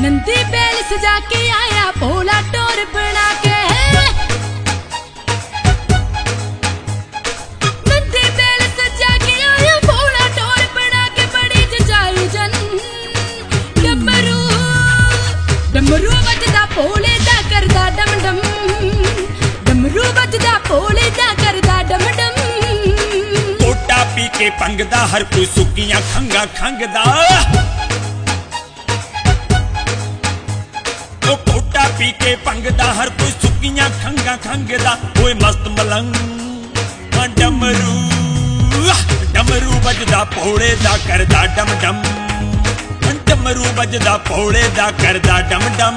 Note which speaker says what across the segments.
Speaker 1: नंदी बैल सजा के आया भोला टोर बना के। नंदी बैल सजा के आया भोला टोर बना के। बड़ी जजाई जन डमरू डमरू बजदा भोले दा करदा डम डम। डमरू बजदा भोले दा करदा डम डम।
Speaker 2: कोटा पी के पंगदा हर कोई सुक्कियां खंगा खंगदा। कोटा पी के पंगदा हर कोई सुक्कियां खंगा खंगदा। ओए मस्त मलंग डमरू डमरू बजदा भोले दा करदा डम डम। डमरू बजदा भोले दा करदा डम डम।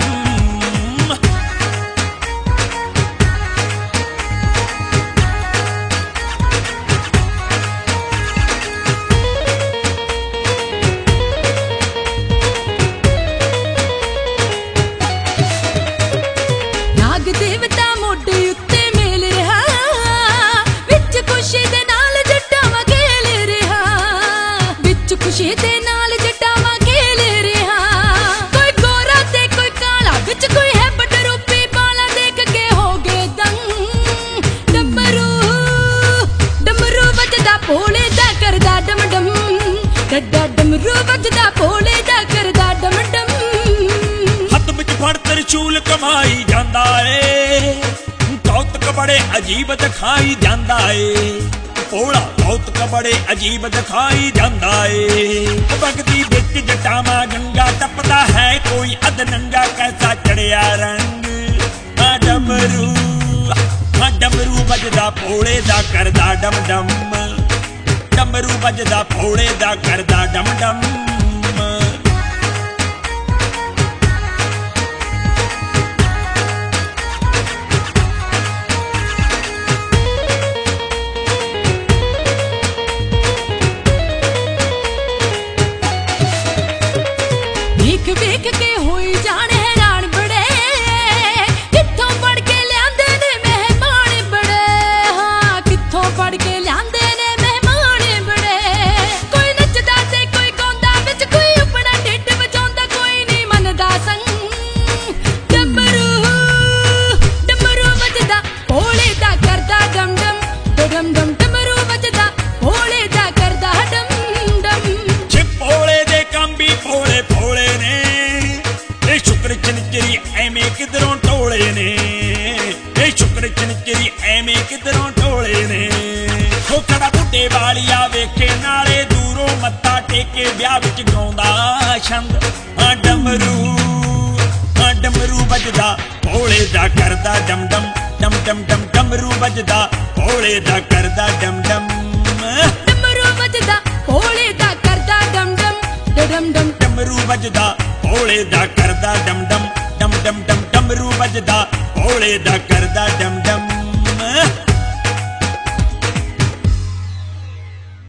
Speaker 1: देवता मोढे उत्ते मेल रहा विच खुशी दे नाल जटावां खेल रहा। विच खुशी दे नाल जटावां खेल रहा। कोई गोरा ते कोई काला विच कोई है बटरूपी बाला देख के हो गए दंग। डमरू डमरू बजदा भोले दा करदा डम डम। डड्डा डमरू बजदा भोले दा करदा डम डम।
Speaker 2: हथ विच फड़ त्रिशूल कमाई जांदा ए। कौतक बड़े अजीब दिखाई जांदा ए। भोला कौतक बड़े अजीब दिखाई जांदा ए। भगती बिच जटावां गंगा टपदा है कोई अधनंगा कैसा चढ़िया रंग। डमरू डमरू बजदा भोले दा करदा डम डम। डमरू बजदा भोले दा करदा डम डम।
Speaker 1: वेख वेख के होई जान हैरान बड़े। कित्थों पढ़ के लियांदे ने मेहमान बड़े। हाँ कित्थों पढ़ के लियांदे ने मेहमान बड़े। कोई नचदा ते कोई गांदा विच कोई अपना ढिड वजांदा कोई नहीं मनदा संग। डमरू डमरू बजदा भोले दा करदा डम डम। डम डम डमरू बजदा भोले दा करदा डम डम।
Speaker 2: भोले दे काम भी भोले भोले ने। शुक्र चनचरी एवें किधरों टोले ने। शुक्र चनचरी एवें किधरों टोले ने। खोखड़ा बुड्ढे वालिया वेखे नाले दूरों मत्था टेके ब्याह विच गाउंदा छंद। डमरू डमरू बजदा भोले दा करदा डम डम। डम डम डम डमरू बजदा भोले दा करदा डम डम।
Speaker 1: डमरू बजदा भोले दा करदा डम डम। डम डम
Speaker 2: डमरू बजदा भोले दा करदा डम डम। डम डम डम डमरू बजदा भोले दा करदा डम डम।